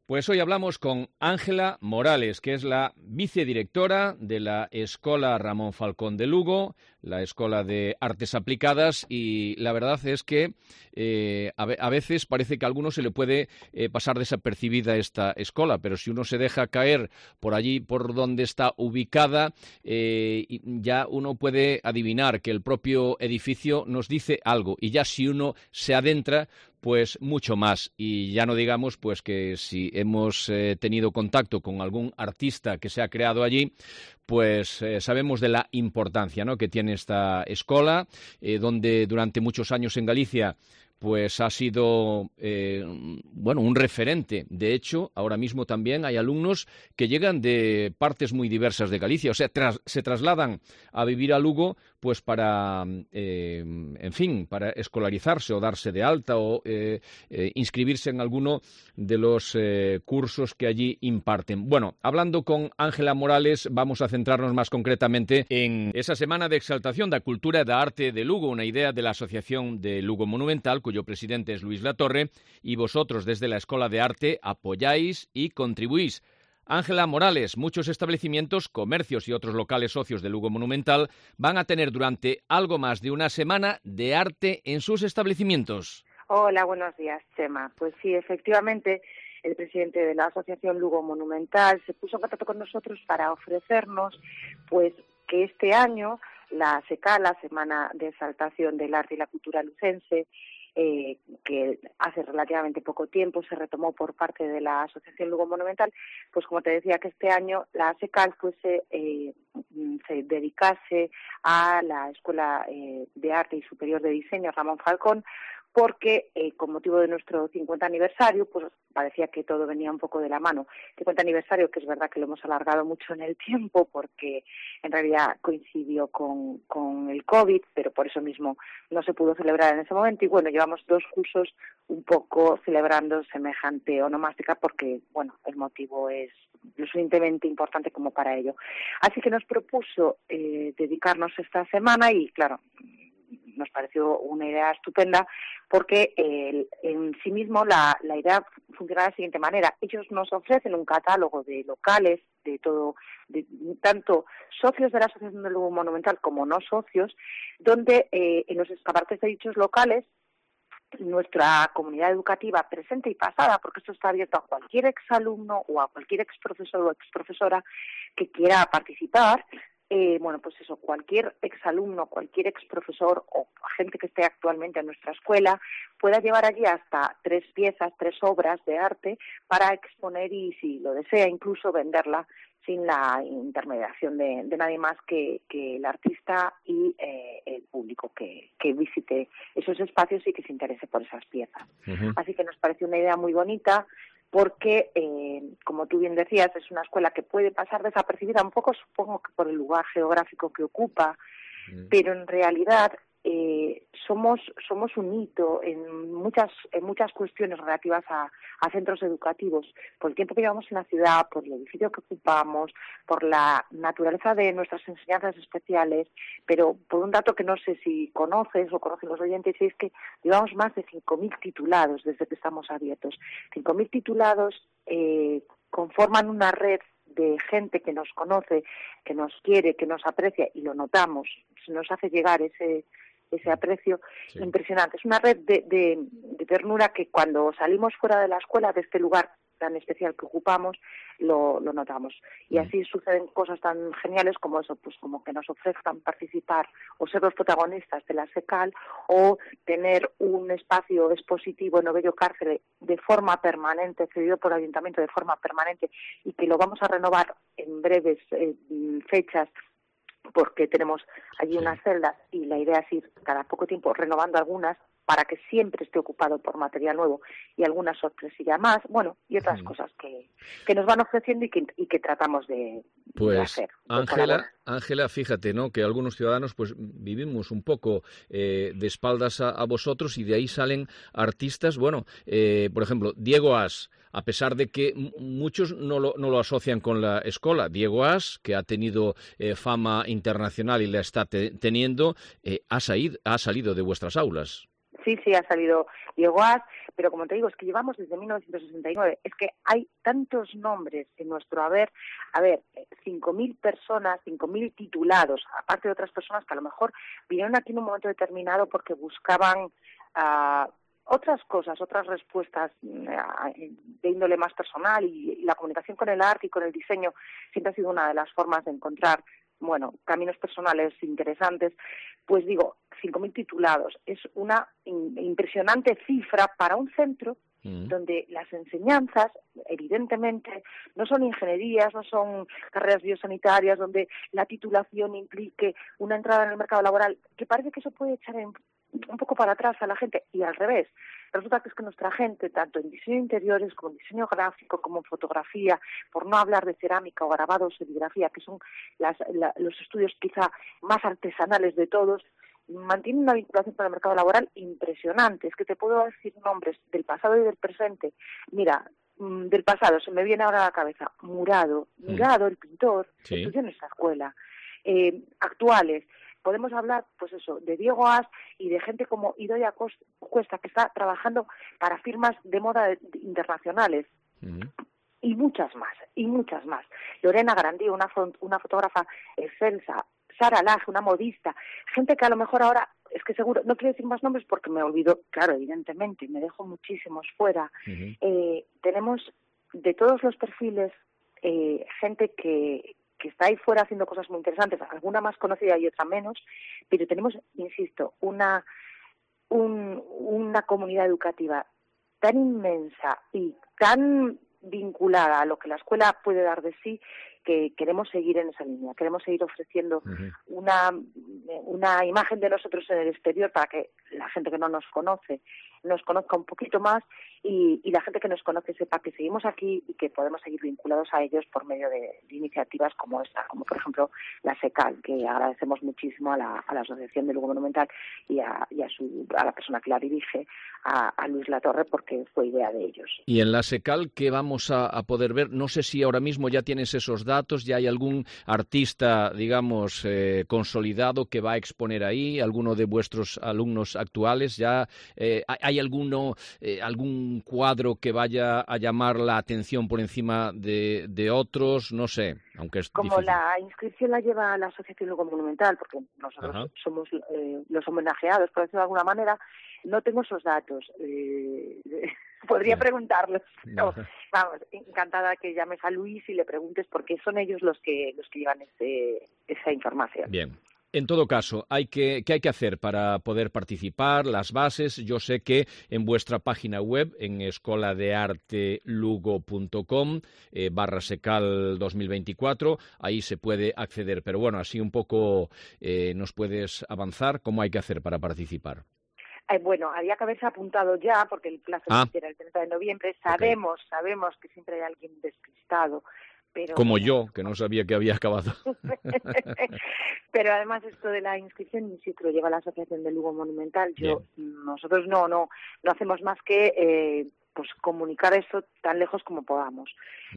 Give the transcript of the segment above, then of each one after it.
Pues hoy hablamos con Ángela Morales, que es la vicedirectora de la Escola Ramón Falcón de Lugo, la Escola de Artes Aplicadas, y la verdad es que a veces parece que a alguno se le puede pasar desapercibida esta escuela, pero si uno se deja caer por allí, por donde está ubicada, ya uno puede adivinar que el propio edificio nos dice algo, y ya si uno se adentra, pues mucho más. Y ya no digamos pues que si hemos tenido contacto con algún artista que se ha creado allí, pues sabemos de la importancia, ¿no?, que tiene esta escuela, donde durante muchos años en Galicia pues ha sido un referente. De hecho, ahora mismo también hay alumnos que llegan de partes muy diversas de Galicia, o sea, se trasladan a vivir a Lugo pues para, para escolarizarse o darse de alta o inscribirse en alguno de los cursos que allí imparten. Bueno, hablando con Ángela Morales, vamos a centrarnos más concretamente en esa Semana de Exaltación da Cultura e da Arte de Lugo, una idea de la Asociación de Lugo Monumental, cuyo presidente es Luis Latorre, y vosotros desde la Escuela de Arte apoyáis y contribuís. Ángela Morales, muchos establecimientos, comercios y otros locales socios de Lugo Monumental van a tener durante algo más de una semana de arte en sus establecimientos. Hola, buenos días, Chema. Pues sí, efectivamente, el presidente de la Asociación Lugo Monumental se puso en contacto con nosotros para ofrecernos pues que este año la SECA, la Semana de Exaltación del Arte y la Cultura Lucense, que hace relativamente poco tiempo se retomó por parte de la Asociación Lugo Monumental, pues como te decía, que este año la SECAL se dedicase a la Escuela de Arte y Superior de Diseño Ramón Falcón, porque con motivo de nuestro 50 aniversario, pues parecía que todo venía un poco de la mano. 50 aniversario, que es verdad que lo hemos alargado mucho en el tiempo, porque en realidad coincidió con el COVID, pero por eso mismo no se pudo celebrar en ese momento. Y bueno, llevamos 2 cursos un poco celebrando semejante onomástica, porque bueno, el motivo es lo suficientemente importante como para ello. Así que nos propuso dedicarnos esta semana y claro, nos pareció una idea estupenda porque en sí mismo la idea funciona de la siguiente manera. Ellos nos ofrecen un catálogo de locales, de todo, tanto socios de la Asociación del Lugo Monumental como no socios, donde en los escaparates de dichos locales nuestra comunidad educativa presente y pasada, porque esto está abierto a cualquier exalumno o a cualquier exprofesor o exprofesora que quiera participar, pues eso, cualquier exalumno, cualquier exprofesor o gente que esté actualmente en nuestra escuela pueda llevar allí hasta 3 piezas, 3 obras de arte para exponer y, si lo desea, incluso venderla sin la intermediación de nadie más que el artista y el público que visite esos espacios y que se interese por esas piezas. Uh-huh. Así que nos parece una idea muy bonita, porque, como tú bien decías, es una escuela que puede pasar desapercibida un poco, supongo que por el lugar geográfico que ocupa, pero en realidad somos un hito en muchas cuestiones relativas a centros educativos, por el tiempo que llevamos en la ciudad, por el edificio que ocupamos, por la naturaleza de nuestras enseñanzas especiales, pero por un dato que no sé si conoces o conocen los oyentes, y es que llevamos más de 5.000 titulados desde que estamos abiertos. 5.000 titulados conforman una red de gente que nos conoce, que nos quiere, que nos aprecia, y lo notamos, se nos hace llegar ese aprecio impresionante. Es una red de ternura que cuando salimos fuera de la escuela, de este lugar tan especial que ocupamos, lo notamos. Y así suceden cosas tan geniales como eso, pues como que nos ofrezcan participar o ser los protagonistas de la SECAL, o tener un espacio expositivo en Novello Cárcere de forma permanente, cedido por el Ayuntamiento de forma permanente, y que lo vamos a renovar en breves fechas, porque tenemos allí unas celdas y la idea es ir cada poco tiempo renovando algunas para que siempre esté ocupado por material nuevo, y algunas sorpresillas más, bueno, y otras cosas que nos van ofreciendo y que tratamos de hacer. Ángela, fíjate, ¿no?, que algunos ciudadanos pues vivimos un poco de espaldas a vosotros, y de ahí salen artistas, por ejemplo, Diego As, a pesar de que muchos no lo asocian con la escuela. Diego As, que ha tenido fama internacional y la está teniendo, ha salido de vuestras aulas. Sí, ha salido Diego As, pero como te digo, es que llevamos desde 1969. Es que hay tantos nombres en nuestro haber. A ver, 5.000 personas, 5.000 titulados, aparte de otras personas que a lo mejor vinieron aquí en un momento determinado porque buscaban otras cosas, otras respuestas de índole más personal, y la comunicación con el arte y con el diseño siempre ha sido una de las formas de encontrar caminos personales interesantes. Pues digo, 5.000 titulados es una impresionante cifra para un centro donde las enseñanzas, evidentemente, no son ingenierías, no son carreras biosanitarias, donde la titulación implique una entrada en el mercado laboral, que parece que eso puede echar un poco para atrás a la gente, y al revés. Resulta que es que nuestra gente, tanto en diseño de interiores como en diseño gráfico, como en fotografía, por no hablar de cerámica o grabado o serigrafía, que son los estudios quizá más artesanales de todos, mantienen una vinculación con el mercado laboral impresionante. Es que te puedo decir nombres del pasado y del presente. Mira, del pasado se me viene ahora a la cabeza Murado, el pintor, estudió en esta escuela. Actuales, podemos hablar, pues eso, de Diego As y de gente como Idoia Cuesta, que está trabajando para firmas de moda internacionales. Y muchas más. Lorena Grandí, una fotógrafa excelsa. Sara Laje, una modista. Gente que a lo mejor ahora, es que seguro, no quiero decir más nombres porque me olvido, claro, evidentemente, me dejo muchísimos fuera. Tenemos de todos los perfiles gente que está ahí fuera haciendo cosas muy interesantes, alguna más conocida y otra menos, pero tenemos, insisto, una comunidad educativa tan inmensa y tan vinculada a lo que la escuela puede dar de sí, que queremos seguir en esa línea, queremos seguir ofreciendo una imagen de nosotros en el exterior para que la gente que no nos conoce nos conozca un poquito más, y la gente que nos conoce sepa que seguimos aquí y que podemos seguir vinculados a ellos por medio de iniciativas como esta, como por ejemplo la SECAL, que agradecemos muchísimo a la Asociación de Lugo Monumental y a la persona que la dirige, a Luis Latorre, porque fue idea de ellos. Y en la SECAL, ¿qué vamos a poder ver? No sé si ahora mismo ya tienes esos datos, ya hay algún artista, digamos, consolidado que va a exponer ahí, alguno de vuestros alumnos actuales, ya hay algún cuadro que vaya a llamar la atención por encima de otros, no sé, aunque es como difícil. La inscripción la lleva la Asociación Lugo Monumental, porque nosotros somos los homenajeados, por decirlo de alguna manera. No tengo esos datos. Podría preguntarlos. No, vamos, encantada que llames a Luis y le preguntes, porque son ellos los que llevan esa información. Bien. En todo caso, ¿qué hay que hacer para poder participar? Las bases, yo sé que en vuestra página web, en escoladeartelugo.com /secal 2024, ahí se puede acceder. Pero bueno, así un poco nos puedes avanzar, ¿cómo hay que hacer para participar? Bueno, había que haberse apuntado ya, porque el plazo era el 30 de noviembre. Sabemos que siempre hay alguien despistado. Pero, como yo, que no sabía que había acabado. Pero además esto de la inscripción sí que lo lleva la Asociación de Lugo Monumental. Nosotros no hacemos más que pues comunicar esto tan lejos como podamos.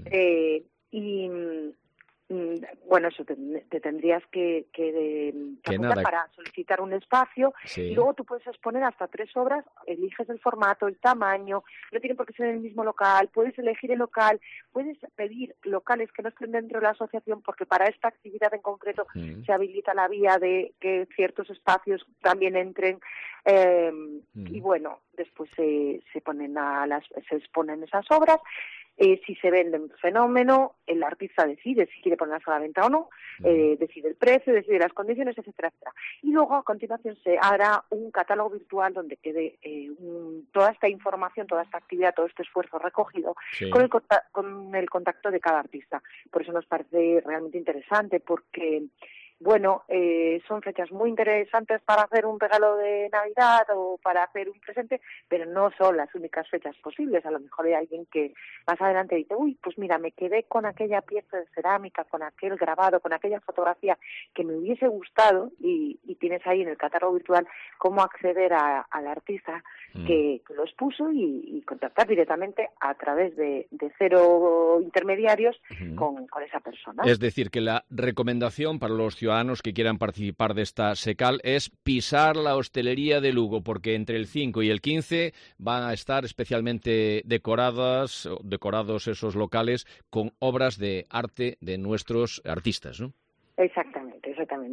Bueno, eso te tendrías que apuntar para solicitar un espacio, y luego tú puedes exponer hasta 3 obras, eliges el formato, el tamaño, no tiene por qué ser en el mismo local, puedes elegir el local, puedes pedir locales que no estén dentro de la asociación, porque para esta actividad en concreto se habilita la vía de que ciertos espacios también entren, y bueno, después se exponen esas obras. Si se venden, fenómeno, el artista decide si quiere ponerlas a la venta o no, decide el precio, decide las condiciones, etcétera, etcétera. Y luego, a continuación, se hará un catálogo virtual donde quede toda esta información, toda esta actividad, todo este esfuerzo recogido con el contacto de cada artista. Por eso nos parece realmente interesante, porque bueno, son fechas muy interesantes para hacer un regalo de Navidad o para hacer un presente, pero no son las únicas fechas posibles. A lo mejor hay alguien que más adelante dice, uy, pues mira, me quedé con aquella pieza de cerámica, con aquel grabado, con aquella fotografía que me hubiese gustado, y tienes ahí en el catálogo virtual cómo acceder al artista que lo expuso y contactar directamente a través de 0 intermediarios con esa persona. Es decir, que la recomendación para los ciudadanos ciudadanos que quieran participar de esta SECAL es pisar la hostelería de Lugo, porque entre el 5 y el 15 van a estar especialmente decorados esos locales con obras de arte de nuestros artistas, ¿no? Exactamente.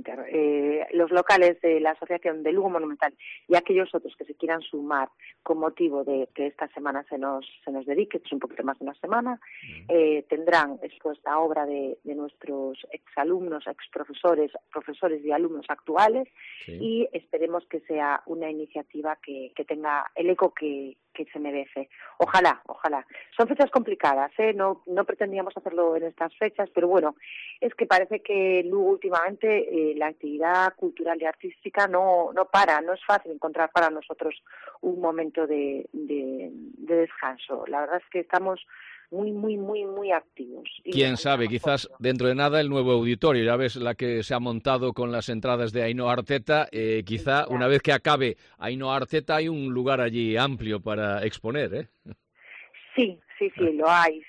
Los locales de la Asociación de Lugo Monumental y aquellos otros que se quieran sumar con motivo de que esta semana se nos dedique, que es un poquito más de una semana, tendrán expuesta obra de nuestros exalumnos, exprofesores, profesores y alumnos actuales, sí. Y esperemos que sea una iniciativa que tenga el eco que se merece. Ojalá. Son fechas complicadas, no pretendíamos hacerlo en estas fechas, pero bueno, es que parece que Lugo últimamente la actividad cultural y artística no para, no es fácil encontrar para nosotros un momento de descanso. La verdad es que estamos muy activos. Quién sabe, quizás dentro de nada el nuevo auditorio, ya ves la que se ha montado con las entradas de Ainhoa Arteta, quizá una vez que acabe Ainhoa Arteta hay un lugar allí amplio para exponer, ¿eh? Sí, lo hay.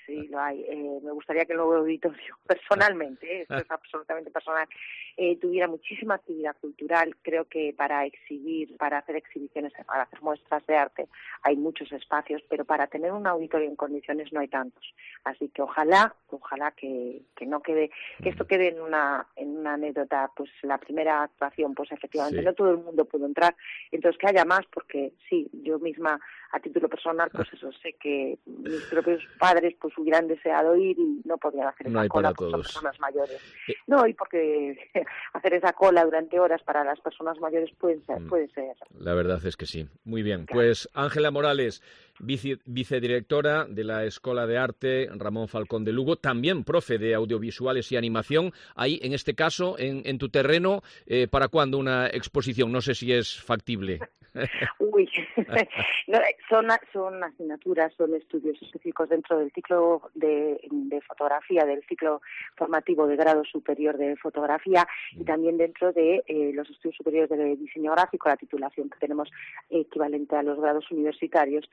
Me gustaría que el nuevo auditorio, personalmente, esto es absolutamente personal, tuviera muchísima actividad cultural. Creo que para exhibir, para hacer exhibiciones, para hacer muestras de arte, hay muchos espacios, pero para tener un auditorio en condiciones no hay tantos. Así que ojalá que no quede, que esto quede en una anécdota. Pues la primera actuación, pues efectivamente sí. No todo el mundo pudo entrar, entonces que haya más, porque sí, yo misma a título personal, pues eso, sé que mis propios padres pues hubieran deseado ir y no podían hacer esa cola porque son personas mayores. No, y porque hacer esa cola durante horas para las personas mayores puede ser. La verdad es que sí. Muy bien. Claro. Pues Ángela Morales, vicedirectora de la Escola de Arte Ramón Falcón de Lugo, también profe de audiovisuales y animación. Ahí, en este caso, en tu terreno, ¿para cuándo una exposición? No sé si es factible. Uy, no, son asignaturas, son estudios específicos dentro del ciclo de fotografía, del ciclo formativo de grado superior de fotografía, y también dentro de los estudios superiores de diseño gráfico, la titulación que tenemos equivalente a los grados universitarios.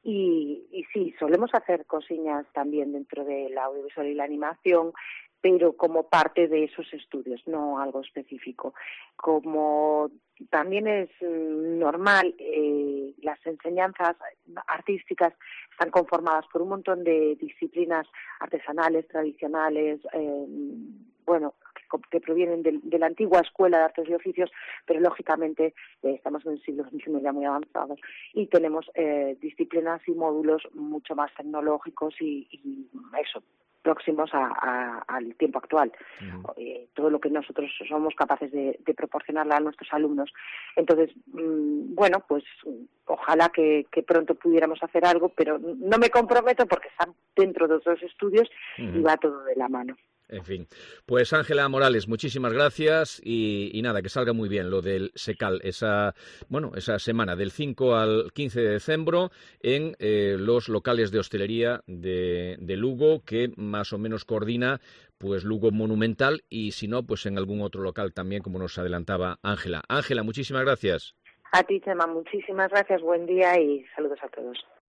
Y sí, solemos hacer cosillas también dentro de la audiovisual y la animación, pero como parte de esos estudios, no algo específico. Como también es normal, las enseñanzas artísticas están conformadas por un montón de disciplinas artesanales, tradicionales, que provienen de la antigua escuela de artes y oficios, pero lógicamente estamos en el siglo XXI ya muy avanzados y tenemos disciplinas y módulos mucho más tecnológicos y eso, próximos al tiempo actual. Uh-huh. Todo lo que nosotros somos capaces de proporcionarle a nuestros alumnos. Entonces, pues ojalá que pronto pudiéramos hacer algo, pero no me comprometo porque están dentro de otros estudios. Uh-huh. Y va todo de la mano. En fin, pues Ángela Morales, muchísimas gracias y nada, que salga muy bien lo del SECAL, esa semana del 5 al 15 de diciembre en los locales de hostelería de Lugo, que más o menos coordina pues Lugo Monumental, y si no, pues en algún otro local también, como nos adelantaba Ángela. Ángela, muchísimas gracias. A ti, Chema, muchísimas gracias, buen día y saludos a todos.